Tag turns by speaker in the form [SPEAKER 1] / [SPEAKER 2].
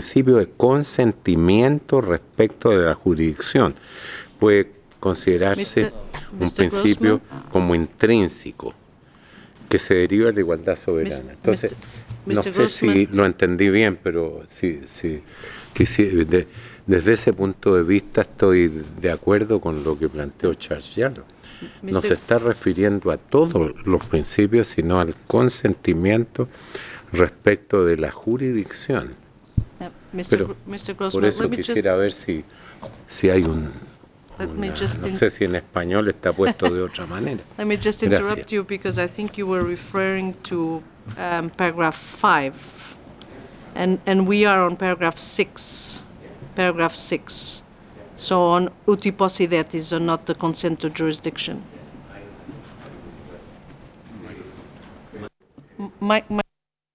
[SPEAKER 1] principio de consentimiento respecto de la jurisdicción. Puede considerarse un principio como intrínseco, que se deriva de la igualdad soberana. Entonces, no sé si lo entendí bien, pero desde ese punto de vista estoy de acuerdo con lo que planteó Charles Yalo. No se está refiriendo a todos los principios, sino al consentimiento respecto de la jurisdicción. Pero por eso quisiera ver si hay no sé si en español está puesto de otra manera.
[SPEAKER 2] Let me just interrupt you because I think you were referring to paragraph 5, and we are on paragraph 6. Paragraph 6. So on uti possidetis, or not the consent to jurisdiction.